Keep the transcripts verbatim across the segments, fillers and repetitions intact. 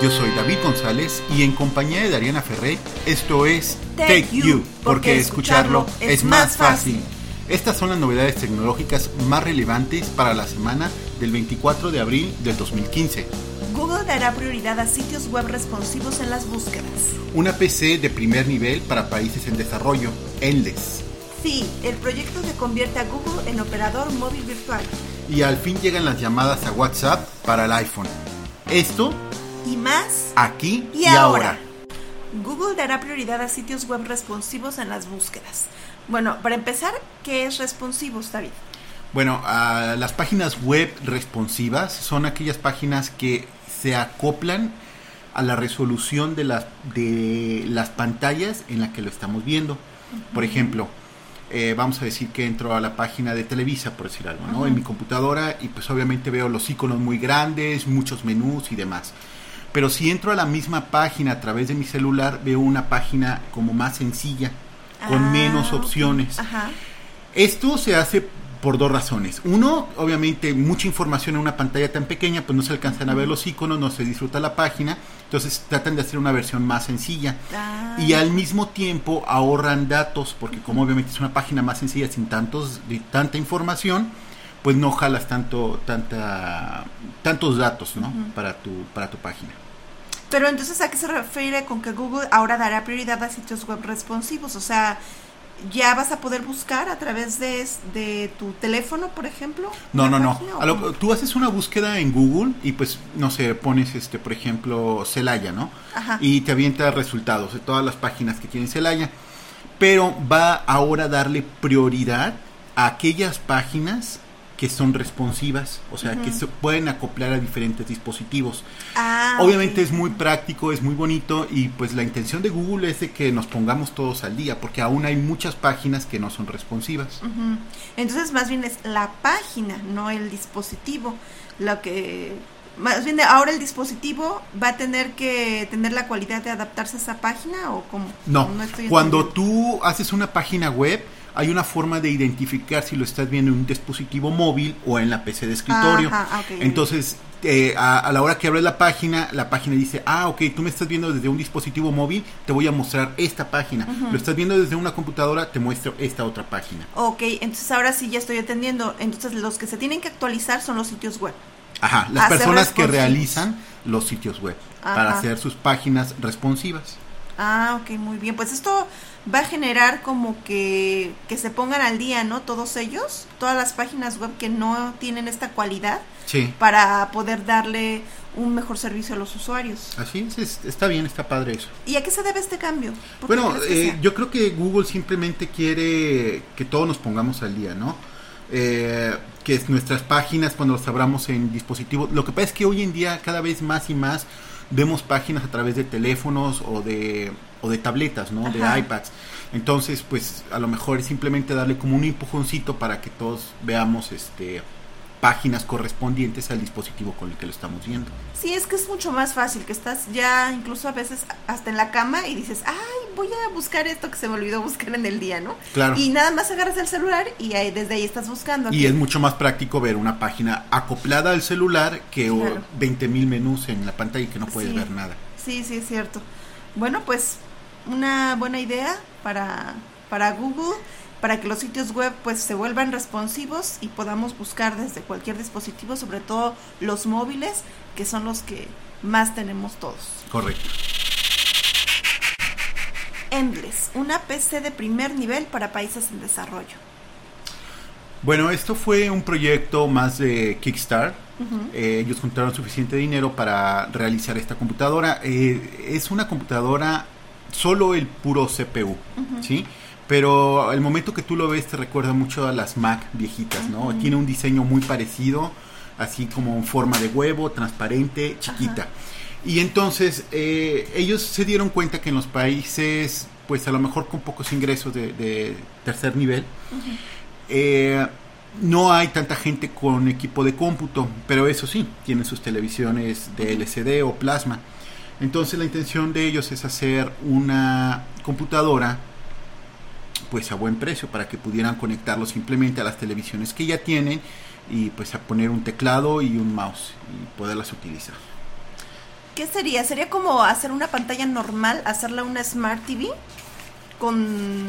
Yo soy David González y en compañía de Dariana Ferré, esto es Take You, porque escucharlo es más fácil. Estas son las novedades tecnológicas más relevantes para la semana del veinticuatro de abril del dos mil quince. Google dará prioridad a sitios web responsivos en las búsquedas. Una P C de primer nivel para países en desarrollo, Endless. Sí, el proyecto que convierte a Google en operador móvil virtual. Y al fin llegan las llamadas a WhatsApp para el iPhone. Esto y más aquí y, y ahora. ahora. Google dará prioridad a sitios web responsivos en las búsquedas. Bueno, para empezar, ¿qué es responsivos, David? Bueno, uh, las páginas web responsivas son aquellas páginas que se acoplan a la resolución de las, de las pantallas en la que lo estamos viendo. Uh-huh. Por ejemplo, eh, vamos a decir que entro a la página de Televisa, por decir algo, ¿no? Uh-huh. En mi computadora, y pues obviamente veo los iconos muy grandes, muchos menús y demás. Pero si entro a la misma página a través de mi celular, veo una página como más sencilla, con ah, menos opciones. Okay. Ajá. Esto se hace por dos razones. Uno, obviamente, mucha información en una pantalla tan pequeña, pues no se alcanzan a ver los iconos, no se disfruta la página, entonces tratan de hacer una versión más sencilla. Ah. Y al mismo tiempo ahorran datos, porque como obviamente es una página más sencilla sin tantos, de tanta información, pues no jalas tanto, tanta, tantos datos, ¿no? Uh-huh. para tu, para tu página. Pero entonces, ¿a qué se refiere con que Google ahora dará prioridad a sitios web responsivos? O sea, ¿ya vas a poder buscar a través de, de tu teléfono, por ejemplo? No, no, no. A lo, tú haces una búsqueda en Google y pues, no sé, pones, este, por ejemplo, Celaya, ¿no? Ajá. Y te avienta resultados de todas las páginas que tienen Celaya. Pero va ahora a darle prioridad a aquellas páginas que son responsivas, o sea, uh-huh. que se pueden acoplar a diferentes dispositivos. Ah, Obviamente okay. es muy práctico, es muy bonito, y pues la intención de Google es de que nos pongamos todos al día, porque aún hay muchas páginas que no son responsivas. Uh-huh. Entonces más bien es la página, no el dispositivo, lo que... Más bien ahora el dispositivo va a tener que tener la cualidad de adaptarse a esa página, ¿o cómo? No, no cuando tú haces una página web, hay una forma de identificar si lo estás viendo en un dispositivo móvil o en la P C de escritorio. Ajá, okay. Entonces, eh, a, a la hora que abres la página, la página dice, ah, ok, tú me estás viendo desde un dispositivo móvil, te voy a mostrar esta página. Uh-huh. Lo estás viendo desde una computadora, te muestro esta otra página. Ok, entonces ahora sí ya estoy entendiendo. Entonces los que se tienen que actualizar son los sitios web. Ajá, las hacer personas que realizan los sitios web. Ajá. Para hacer sus páginas responsivas. Ah, ok, muy bien. Pues esto va a generar como que, que se pongan al día, ¿no? Todos ellos, todas las páginas web que no tienen esta cualidad, sí, para poder darle un mejor servicio a los usuarios. Así es, está bien, está padre eso. ¿Y a qué se debe este cambio? Bueno, eh, yo creo que Google simplemente quiere que todos nos pongamos al día, ¿no? Eh, que nuestras páginas, cuando las abramos en dispositivos, lo que pasa es que hoy en día cada vez más y más vemos páginas a través de teléfonos o de o de tabletas, ¿no? Ajá. De iPads. Entonces, pues a lo mejor es simplemente darle como un empujoncito para que todos veamos este páginas correspondientes al dispositivo con el que lo estamos viendo. Sí, es que es mucho más fácil, que estás ya incluso a veces hasta en la cama y dices, ay, voy a buscar esto que se me olvidó buscar en el día, ¿no? Claro. Y nada más agarras el celular y ahí, desde ahí estás buscando. Y ¿qué? Es mucho más práctico ver una página acoplada al celular que claro. veinte mil menús en la pantalla y que no puedes sí. ver nada. Sí, sí, es cierto. Bueno, pues una buena idea para, para Google, para que los sitios web pues se vuelvan responsivos y podamos buscar desde cualquier dispositivo, sobre todo los móviles, que son los que más tenemos todos. Correcto. Endless, una P C de primer nivel para países en desarrollo. Bueno, esto fue un proyecto más de Kickstarter. Uh-huh. Eh, ellos juntaron suficiente dinero para realizar esta computadora. Eh, es una computadora, solo el puro C P U, uh-huh. ¿sí? Pero al momento que tú lo ves te recuerda mucho a las Mac viejitas, ¿no? Uh-huh. Tiene un diseño muy parecido, así como en forma de huevo, transparente, chiquita. Uh-huh. Y entonces eh, ellos se dieron cuenta que en los países, pues a lo mejor con pocos ingresos de, de tercer nivel, uh-huh. eh, no hay tanta gente con equipo de cómputo, pero eso sí, tienen sus televisiones de L C D o plasma. Entonces la intención de ellos es hacer una computadora pues a buen precio para que pudieran conectarlo simplemente a las televisiones que ya tienen y pues a poner un teclado y un mouse y poderlas utilizar. ¿Qué sería? ¿Sería como hacer una pantalla normal, hacerla una Smart T V con,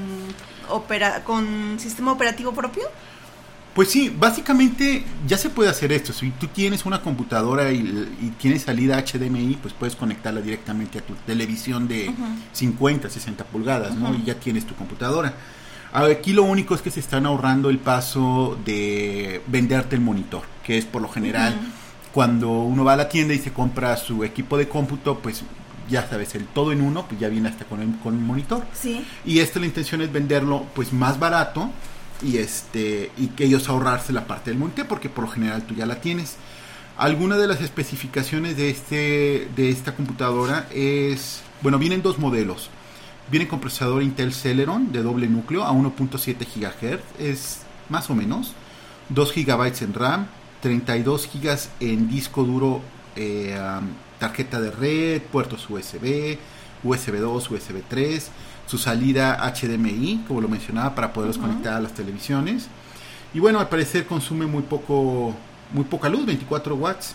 opera, con sistema operativo propio? Pues sí, básicamente ya se puede hacer esto. Si tú tienes una computadora y, y tienes salida H D M I, pues puedes conectarla directamente a tu televisión de uh-huh. cincuenta, sesenta pulgadas, ¿no? Uh-huh. Y ya tienes tu computadora. Aquí lo único es que se están ahorrando el paso de venderte el monitor, que es por lo general uh-huh. cuando uno va a la tienda y se compra su equipo de cómputo, pues ya sabes, el todo en uno, pues ya viene hasta con el, con el monitor. Sí. Y esta la intención es venderlo pues más barato y este y que ellos ahorrarse la parte del monitor, porque por lo general tú ya la tienes. Alguna de las especificaciones de este de esta computadora es, bueno, vienen dos modelos. Viene con procesador Intel Celeron de doble núcleo a uno punto siete gigahertz, es más o menos, dos gigabytes en RAM, treinta y dos gigas en disco duro, eh, um, tarjeta de red, puertos U S B, U S B dos, U S B tres, su salida H D M I, como lo mencionaba, para poderlos uh-huh. conectar a las televisiones. Y bueno, al parecer consume muy poco, muy poca luz, veinticuatro watts.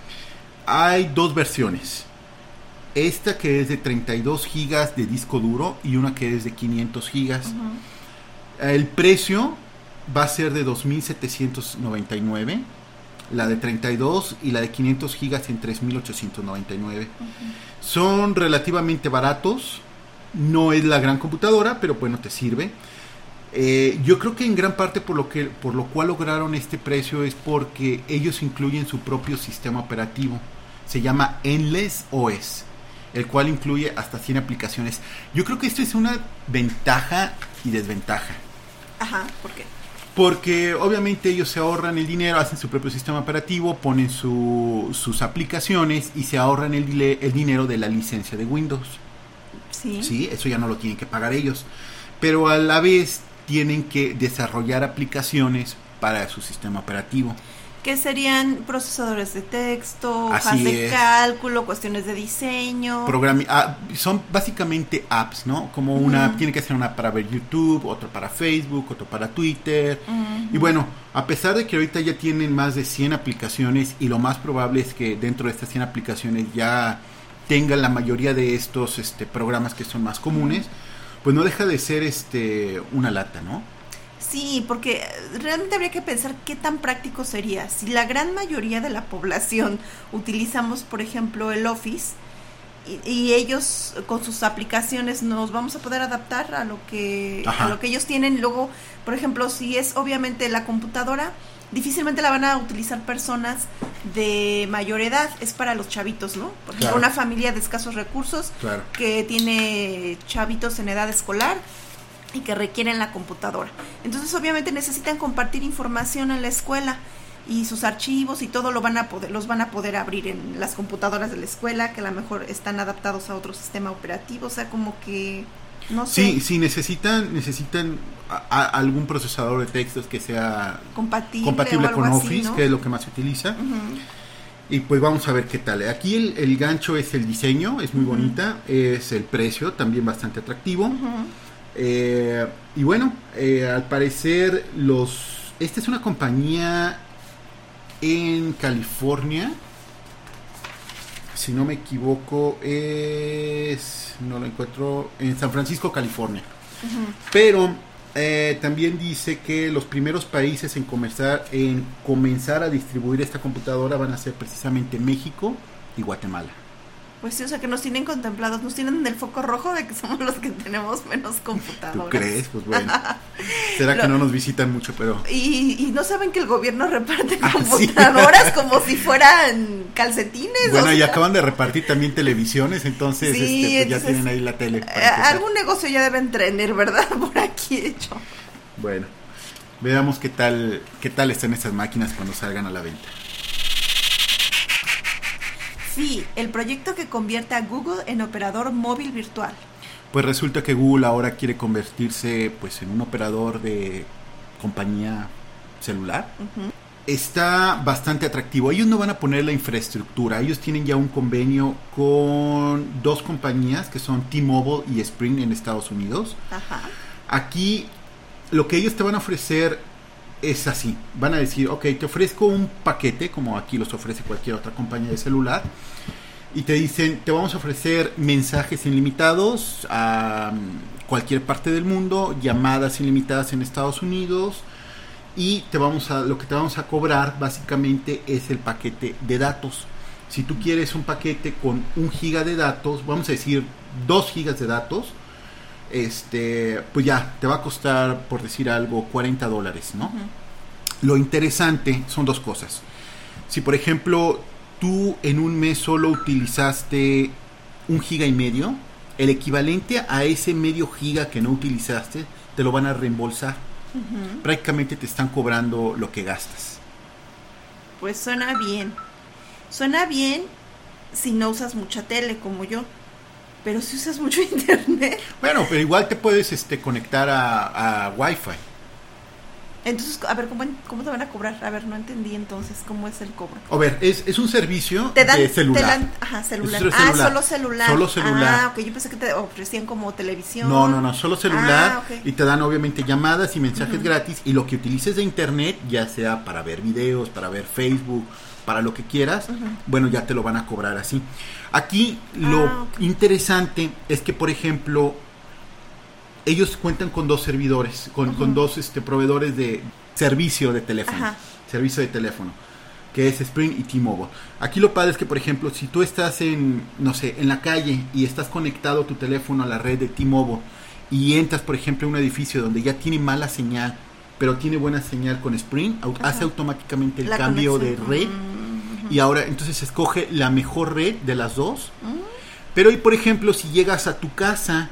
Hay dos versiones. Esta que es de treinta y dos gigas de disco duro y una que es de quinientos gigas. Uh-huh. El precio va a ser de dos mil setecientos noventa y nueve. La de treinta y dos y la de quinientos gigas en tres mil ochocientos noventa y nueve. Uh-huh. Son relativamente baratos. No es la gran computadora, pero bueno, te sirve. Eh, yo creo que en gran parte por lo que por lo cual lograron este precio es porque ellos incluyen su propio sistema operativo. Se llama Endless O S, el cual incluye hasta cien aplicaciones. Yo creo que esto es una ventaja y desventaja. Ajá, ¿por qué? Porque obviamente ellos se ahorran el dinero, hacen su propio sistema operativo, ponen su, sus aplicaciones y se ahorran el, el dinero de la licencia de Windows. Sí. Sí, eso ya no lo tienen que pagar ellos. Pero a la vez tienen que desarrollar aplicaciones para su sistema operativo. Que serían procesadores de texto, Así hojas de es. cálculo, cuestiones de diseño. Programi- ah, son básicamente apps, ¿no? Como una, uh-huh. tiene que ser una para ver YouTube, otra para Facebook, otra para Twitter. Uh-huh. Y bueno, a pesar de que ahorita ya tienen más de cien aplicaciones y lo más probable es que dentro de estas cien aplicaciones ya tengan la mayoría de estos este, programas que son más comunes, uh-huh. pues no deja de ser este una lata, ¿no? Sí, porque realmente habría que pensar qué tan práctico sería. Si la gran mayoría de la población utilizamos, por ejemplo, el Office y, y ellos con sus aplicaciones nos vamos a poder adaptar a lo que Ajá. a lo que ellos tienen. Luego, por ejemplo, si es obviamente la computadora, difícilmente la van a utilizar personas de mayor edad. Es para los chavitos, ¿no? Por ejemplo, claro. una familia de escasos recursos claro. que tiene chavitos en edad escolar y que requieren la computadora. Entonces, obviamente necesitan compartir información en la escuela y sus archivos y todo lo van a poder, los van a poder abrir en las computadoras de la escuela, que a lo mejor están adaptados a otro sistema operativo, o sea, como que no sé. Sí, sí necesitan necesitan a, a algún procesador de textos que sea compatible, compatible con así, Office, ¿no? que es lo que más se utiliza. Uh-huh. Y pues vamos a ver qué tal. Aquí el, el gancho es el diseño, es muy uh-huh. bonita, es el precio, también bastante atractivo. Uh-huh. Eh, y bueno, eh, al parecer los esta es una compañía en California, si no me equivoco es no lo encuentro en San Francisco, California. Uh-huh. Pero eh, también dice que los primeros países en comenzar en comenzar a distribuir esta computadora van a ser precisamente México y Guatemala. Pues sí, o sea, que nos tienen contemplados, nos tienen en el foco rojo de que somos los que tenemos menos computadoras. ¿Tú crees? Pues bueno. Será Lo, que no nos visitan mucho, pero... Y, y no saben que el gobierno reparte ah, computadoras ¿sí? como si fueran calcetines. Bueno, o sea. y acaban de repartir también televisiones, entonces, sí, este, pues entonces, ya tienen ahí la tele. Eh, algún negocio ya deben tener, ¿verdad? Por aquí hecho. Bueno, veamos qué tal, qué tal están estas máquinas cuando salgan a la venta. Sí, el proyecto que convierte a Google en operador móvil virtual. Pues resulta que Google ahora quiere convertirse pues en un operador de compañía celular. Uh-huh. Está bastante atractivo. Ellos no van a poner la infraestructura. Ellos tienen ya un convenio con dos compañías que son T-Mobile y Sprint en Estados Unidos. Ajá. Aquí lo que ellos te van a ofrecer es así, van a decir, ok, te ofrezco un paquete, como aquí los ofrece cualquier otra compañía de celular, y te dicen, te vamos a ofrecer mensajes ilimitados a cualquier parte del mundo, llamadas ilimitadas en Estados Unidos, y te vamos a, lo que te vamos a cobrar básicamente es el paquete de datos. Si tú quieres un paquete con un giga de datos, vamos a decir dos gigas de datos, este, pues ya, te va a costar, por decir algo, cuarenta dólares, ¿no? Uh-huh. Lo interesante son dos cosas. Si, por ejemplo, tú en un mes solo utilizaste un giga y medio, el equivalente a ese medio giga que no utilizaste, te lo van a reembolsar. Uh-huh. Prácticamente te están cobrando lo que gastas. Pues suena bien. Suena bien si no usas mucha tele como yo. Pero si usas mucho internet. Bueno, pero igual te puedes este, conectar a, a Wi-Fi. Entonces, a ver, ¿cómo, ¿cómo te van a cobrar? A ver, no entendí entonces cómo es el cobro. A ver, es, es un servicio te dan, de celular. Te dan, ajá, celular. Es ah, celular. solo celular. Solo celular. Ah, ok, yo pensé que te ofrecían como televisión. No, no, no, solo celular. Ah, okay. Y te dan obviamente llamadas y mensajes uh-huh. gratis. Y lo que utilices de internet, ya sea para ver videos, para ver Facebook, para lo que quieras, uh-huh. bueno, ya te lo van a cobrar así. Aquí lo ah, okay. interesante es que, por ejemplo, ellos cuentan con dos servidores, con, uh-huh. con dos este, proveedores de servicio de teléfono, Ajá. servicio de teléfono, que es Sprint y T-Mobile. Aquí lo padre es que, por ejemplo, si tú estás en, no sé, en la calle y estás conectado tu teléfono a la red de T-Mobile y entras, por ejemplo, a un edificio donde ya tiene mala señal, pero tiene buena señal con Sprint, Ajá. hace automáticamente el la cambio conexión. de red uh-huh. y ahora entonces escoge la mejor red de las dos. Uh-huh. Pero y por ejemplo, si llegas a tu casa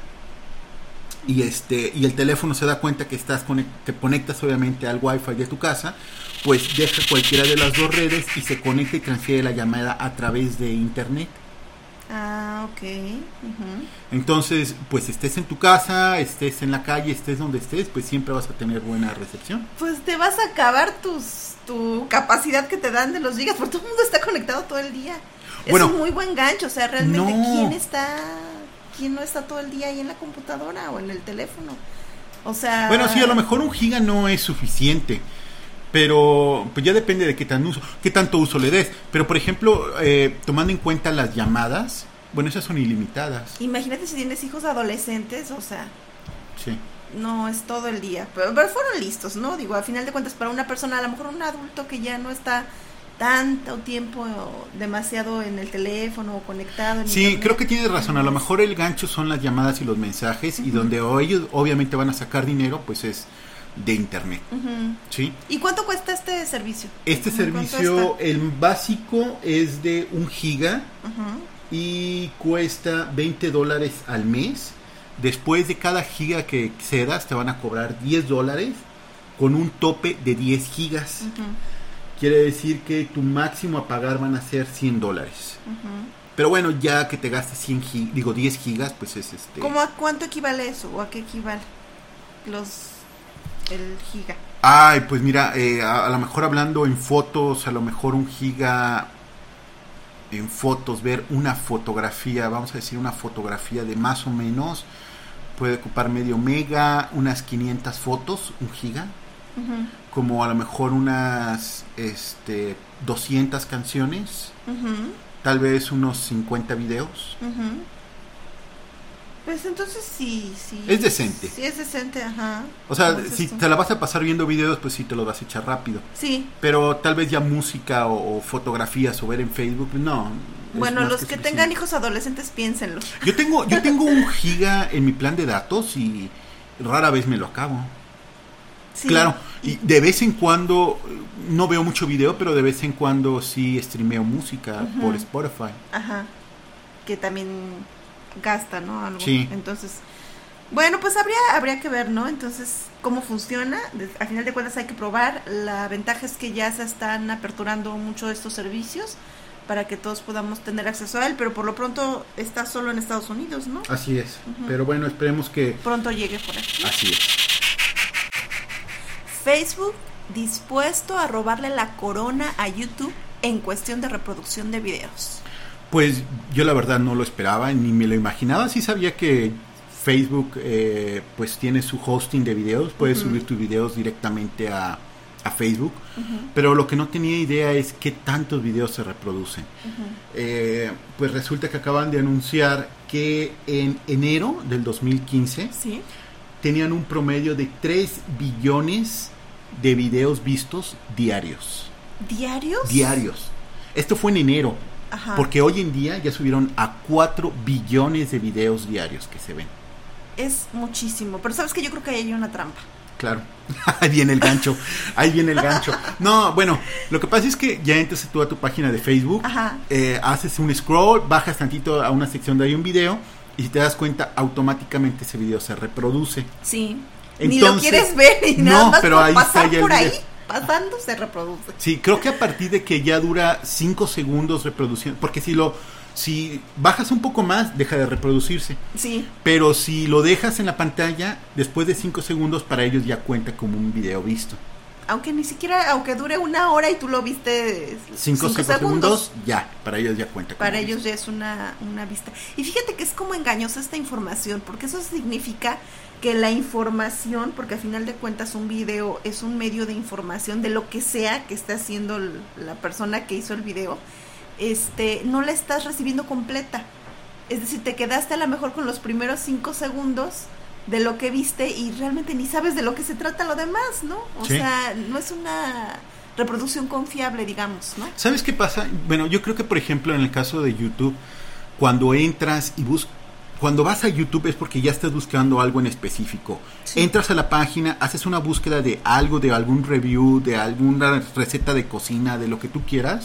y este y el teléfono se da cuenta que estás conect- te conectas obviamente al Wi-Fi de tu casa, pues deja cualquiera de las dos redes y se conecta y transfiere la llamada a través de internet. Ah, ok. Uh-huh. Entonces, pues estés en tu casa, estés en la calle, estés donde estés, pues siempre vas a tener buena recepción. Pues te vas a acabar tus tu capacidad que te dan de los gigas, porque todo el mundo está conectado todo el día. Bueno, es un muy buen gancho, o sea, realmente no. ¿quién está quién no está todo el día ahí en la computadora o en el teléfono? O sea... Bueno, sí, a lo mejor un giga no es suficiente, pero pues ya depende de qué tan uso, qué tanto uso le des. Pero por ejemplo, eh, tomando en cuenta las llamadas, bueno, esas son ilimitadas. Imagínate si tienes hijos adolescentes, o sea... Sí. No es todo el día, pero, pero fueron listos, ¿no? Digo, a final de cuentas, para una persona, a lo mejor un adulto que ya no está tanto tiempo demasiado en el teléfono o conectado en sí, internet. Creo que tienes razón, a lo mejor el gancho son las llamadas y los mensajes, uh-huh. y donde ellos obviamente van a sacar dinero, pues es de internet. Uh-huh. ¿Sí? ¿Y cuánto cuesta este servicio? Este servicio, el básico es de un giga, uh-huh. y cuesta veinte dólares al mes. Después de cada giga que excedas te van a cobrar diez dólares con un tope de diez gigas. Uh-huh. Quiere decir que tu máximo a pagar van a ser cien dólares. Uh-huh. Pero bueno, ya que te gastes cien gig, digo diez gigas, pues es este... ¿Cómo a cuánto equivale eso? ¿O a qué equivale los el giga? Ay, pues mira, eh, a, a lo mejor hablando en fotos, a lo mejor un giga en fotos, ver una fotografía, vamos a decir una fotografía de más o menos, puede ocupar medio mega, unas quinientas fotos, un giga. Uh-huh. Como a lo mejor unas este doscientas canciones, uh-huh. tal vez unos cincuenta videos. Uh-huh. Pues entonces sí, sí. Es decente. Sí, es decente, ajá. O sea, si tú te la vas a pasar viendo videos, pues sí te lo vas a echar rápido. Sí. Pero tal vez ya música o, o fotografías o ver en Facebook, no. Bueno, los que, que tengan hijos adolescentes, piénsenlo. Yo tengo, yo tengo un giga en mi plan de datos y rara vez me lo acabo. Sí. Claro, y de vez en cuando, no veo mucho video, pero de vez en cuando sí streameo música, uh-huh. por Spotify. Ajá, que también gasta, ¿no? Algo. Sí. Entonces, bueno, pues habría habría que ver, ¿no? Entonces, cómo funciona. Al final de cuentas hay que probar. La ventaja es que ya se están aperturando mucho estos servicios para que todos podamos tener acceso a él, pero por lo pronto está solo en Estados Unidos, ¿no? Así es, uh-huh. pero bueno, esperemos que... pronto llegue por aquí. Así es. Facebook dispuesto a robarle la corona a YouTube en cuestión de reproducción de videos. Pues yo la verdad no lo esperaba, ni me lo imaginaba. Sí sabía que Facebook eh, pues tiene su hosting de videos, puedes uh-huh. subir tus videos directamente a, a Facebook, uh-huh. pero lo que no tenía idea es qué tantos videos se reproducen. Uh-huh. Eh, pues resulta que acaban de anunciar que en enero del dos mil quince ¿sí? tenían un promedio de tres billones de videos vistos diarios. ¿Diarios? Diarios. Esto fue en enero, ajá. porque hoy en día ya subieron a cuatro billones de videos diarios que se ven. Es muchísimo, pero sabes que yo creo que ahí hay una trampa. Claro, ahí viene el gancho, ahí viene el gancho. No, bueno, lo que pasa es que ya entras tú a tu página de Facebook, eh, haces un scroll, bajas tantito a una sección de ahí un video, y si te das cuenta, automáticamente ese video se reproduce. Sí, entonces, ni lo quieres ver, y nada no, más pero por ahí pasar está ya por el ahí, video. Pasando se reproduce. Sí, creo que a partir de que ya dura cinco segundos reproduciendo, porque si lo... Si bajas un poco más, deja de reproducirse. Sí. Pero si lo dejas en la pantalla, después de cinco segundos, para ellos ya cuenta como un video visto. Aunque ni siquiera, aunque dure una hora y tú lo viste cinco segundos, segundos, ya, para ellos ya cuenta. Para ellos visto. Ya es una, una vista. Y fíjate que es como engañosa esta información, porque eso significa que la información, porque al final de cuentas un video es un medio de información de lo que sea que esté haciendo la persona que hizo el video, este, no la estás recibiendo completa. Es decir, te quedaste a lo mejor con los primeros cinco segundos de lo que viste y realmente ni sabes de lo que se trata lo demás, ¿no? O sí. sea, no es una reproducción confiable, digamos, ¿no? ¿Sabes qué pasa? Bueno, yo creo que, por ejemplo, en el caso de YouTube, cuando entras y buscas, cuando vas a YouTube es porque ya estás buscando algo en específico. Sí. Entras a la página, haces una búsqueda de algo, de algún review, de alguna receta de cocina, de lo que tú quieras.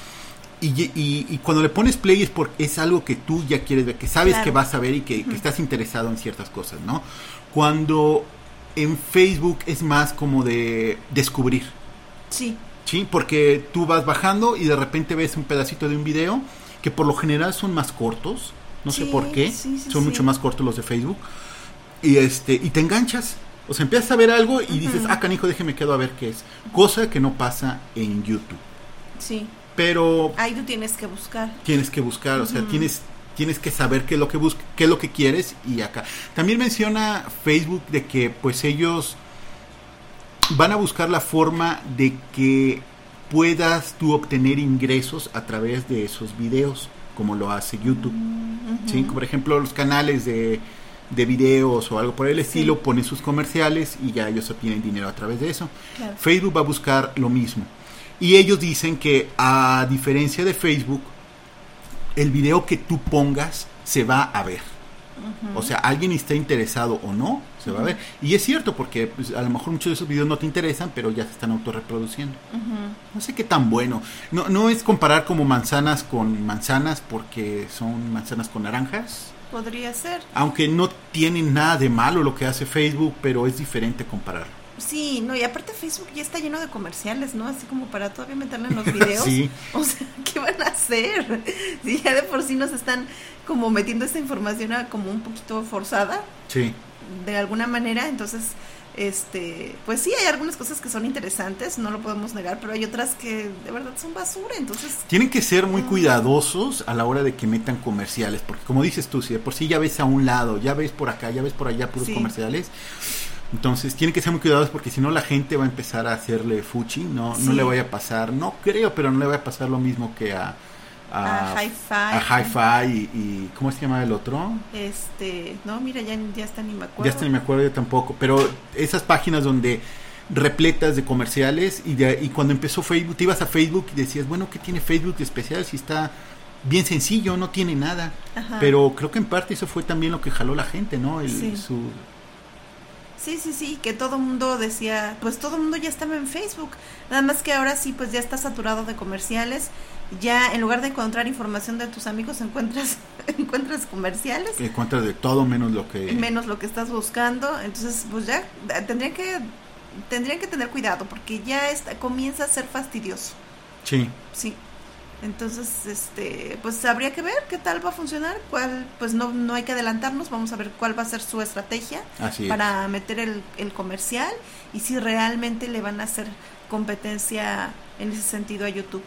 Y, y, y cuando le pones play es porque es algo que tú ya quieres ver, que sabes claro. que vas a ver y que, uh-huh. que estás interesado en ciertas cosas, ¿no? Cuando en Facebook es más como de descubrir. Sí. Sí, porque tú vas bajando y de repente ves un pedacito de un video que por lo general son más cortos, no sí, sé por qué, sí, sí, son sí. mucho más cortos los de Facebook, y este y te enganchas, o sea, empiezas a ver algo y uh-huh. dices, ah, canijo, déjeme quedo a ver qué es, cosa que no pasa en YouTube. Sí. Pero ahí tú tienes que buscar. Tienes que buscar, uh-huh. o sea, tienes tienes que saber qué es lo que bus- qué es lo que quieres y acá. También menciona Facebook de que pues ellos van a buscar la forma de que puedas tú obtener ingresos a través de esos videos, como lo hace YouTube. Uh-huh. ¿Sí? Por ejemplo, los canales de de videos o algo por el estilo, sí. ponen sus comerciales y ya ellos obtienen dinero a través de eso. Claro. Facebook va a buscar lo mismo. Y ellos dicen que a diferencia de Facebook, el video que tú pongas se va a ver. Uh-huh. O sea, alguien está interesado o no, se uh-huh. va a ver. Y es cierto, porque pues, a lo mejor muchos de esos videos no te interesan, pero ya se están autorreproduciendo. Uh-huh. No sé qué tan bueno. No, no es comparar como manzanas con manzanas, porque son manzanas con naranjas. Podría ser. Aunque no tienen nada de malo lo que hace Facebook, pero es diferente compararlo. Sí, no, y aparte Facebook ya está lleno de comerciales, ¿no? Así como para todavía meterle en los videos. Sí. O sea, ¿qué van a hacer? Si ya de por sí nos están como metiendo esta información a como un poquito forzada. Sí. De alguna manera, entonces, este, pues sí, hay algunas cosas que son interesantes, no lo podemos negar, pero hay otras que de verdad son basura, entonces... Tienen que ser muy cuidadosos a la hora de que metan comerciales, porque como dices tú, si de por sí ya ves a un lado, ya ves por acá, ya ves por allá puros sí. comerciales... Entonces tienen que ser muy cuidadosos porque si no la gente va a empezar a hacerle fuchi, no, sí. no le vaya a pasar, no creo, pero no le va a pasar lo mismo que a a, a Hi-Fi, a Hi-Fi y, y ¿cómo se llama el otro? Este, no, mira, ya, ya hasta ni me acuerdo. Ya hasta ni me acuerdo yo tampoco, pero esas páginas donde repletas de comerciales y, de, y cuando empezó Facebook, te ibas a Facebook y decías, bueno, ¿qué tiene Facebook de especial si está bien sencillo, no tiene nada? Ajá. Pero creo que en parte eso fue también lo que jaló la gente, ¿no? El, sí. su Sí, sí, sí, que todo mundo decía, pues todo mundo ya estaba en Facebook, nada más que ahora sí, pues ya está saturado de comerciales, ya en lugar de encontrar información de tus amigos, encuentras encuentras comerciales. Encuentras de todo menos lo que... Menos lo que estás buscando, entonces pues ya tendrían que, tendrían que tener cuidado, porque ya está, comienza a ser fastidioso. Sí. Sí. Entonces, este, pues habría que ver qué tal va a funcionar, cuál, pues no, no hay que adelantarnos, vamos a ver cuál va a ser su estrategia Así para es. meter el, el comercial y si realmente le van a hacer competencia en ese sentido a YouTube.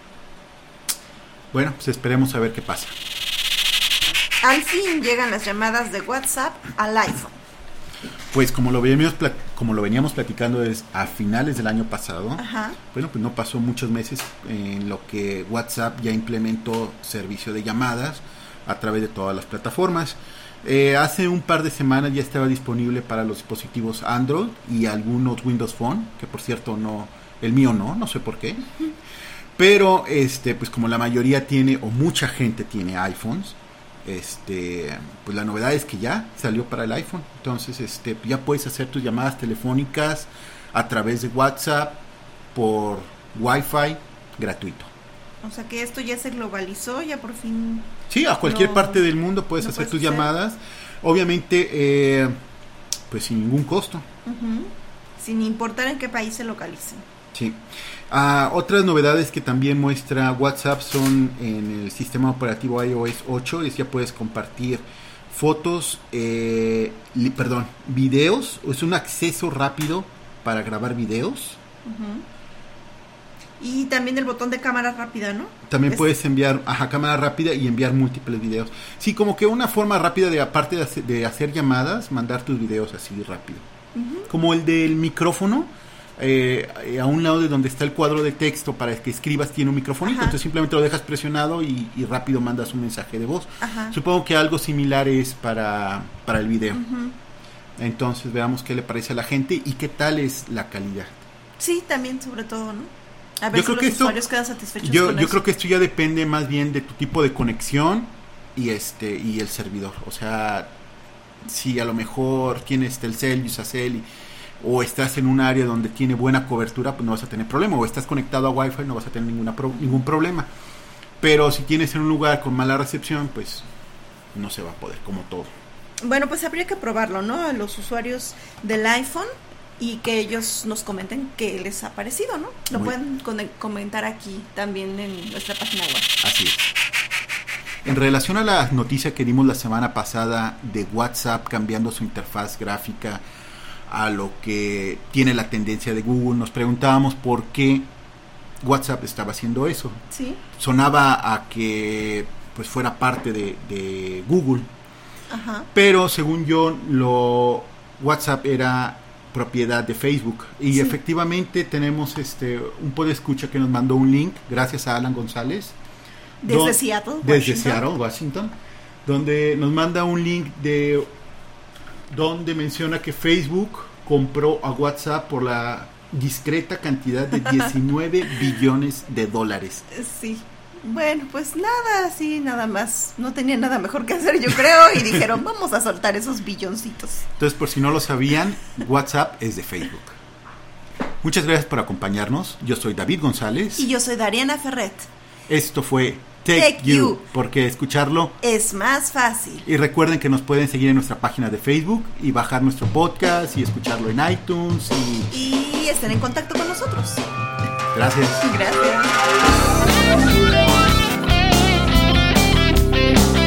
Bueno, pues esperemos a ver qué pasa. Al fin llegan las llamadas de WhatsApp al iPhone. Pues como lo veníamos, como lo veníamos platicando desde a finales del año pasado, Ajá. bueno, pues no pasó muchos meses en lo que WhatsApp ya implementó servicio de llamadas a través de todas las plataformas. Eh, hace un par de semanas ya estaba disponible para los dispositivos Android y algunos Windows Phone, que por cierto no, el mío no, no sé por qué. Uh-huh. Pero este, pues como la mayoría tiene o mucha gente tiene iPhones, este, pues la novedad es que ya salió para el iPhone. Entonces, este, ya puedes hacer tus llamadas telefónicas a través de WhatsApp por Wi-Fi gratuito. O sea que esto ya se globalizó, ya por fin. Sí, a cualquier no, parte del mundo puedes no hacer puedes tus hacer. llamadas, obviamente, eh, pues sin ningún costo. Uh-huh. Sin importar en qué país se localicen. Sí. Uh, otras novedades que también muestra WhatsApp son en el sistema operativo i O S ocho, es ya puedes compartir fotos, eh, li, perdón, videos, es un acceso rápido para grabar videos. Uh-huh. Y también el botón de cámara rápida, ¿no? También es... puedes enviar a cámara rápida y enviar múltiples videos. Sí, como que una forma rápida de, aparte de hacer, de hacer llamadas, mandar tus videos así rápido. Uh-huh. Como el del micrófono, eh, a un lado de donde está el cuadro de texto para que escribas tiene un micrófono, entonces simplemente lo dejas presionado y, y rápido mandas un mensaje de voz. Ajá. Supongo que algo similar es para, para el video. Uh-huh. Entonces veamos qué le parece a la gente y qué tal es la calidad. Sí, también sobre todo, ¿no? A ver yo si creo los que esto, usuarios quedan satisfechos yo, con yo eso. creo que esto ya depende más bien de tu tipo de conexión y este y el servidor. O sea, si a lo mejor tienes Telcel, Usacell y, o estás en un área donde tiene buena cobertura, pues no vas a tener problema. O estás conectado a Wi-Fi, no vas a tener ninguna pro, ningún problema. Pero si tienes en un lugar con mala recepción, pues no se va a poder, como todo. Bueno, pues habría que probarlo, ¿no? A los usuarios del iPhone y que ellos nos comenten qué les ha parecido, ¿no? Lo Muy pueden con- comentar aquí también en nuestra página web. Así es. En relación a la noticia que dimos la semana pasada de WhatsApp cambiando su interfaz gráfica a lo que tiene la tendencia de Google, nos preguntábamos por qué WhatsApp estaba haciendo eso. Sí. Sonaba a que pues fuera parte de, de Google. Ajá. Pero según yo, lo WhatsApp era propiedad de Facebook y sí. Efectivamente tenemos este un podescucha que nos mandó un link, gracias a Alan González desde don, Seattle, desde Washington. Seattle, Washington, donde nos manda un link de donde menciona que Facebook compró a WhatsApp por la discreta cantidad de diecinueve billones de dólares. Sí. Bueno, pues nada, así nada más. No tenía nada mejor que hacer, yo creo, y dijeron, vamos a soltar esos billoncitos. Entonces, por si no lo sabían, WhatsApp es de Facebook. Muchas gracias por acompañarnos. Yo soy David González. Y yo soy Dariana Ferret. Esto fue Tech, Tech you, you, porque escucharlo es más fácil. Y recuerden que nos pueden seguir en nuestra página de Facebook y bajar nuestro podcast y escucharlo en iTunes. Y, y estén en contacto con nosotros. Gracias. Gracias.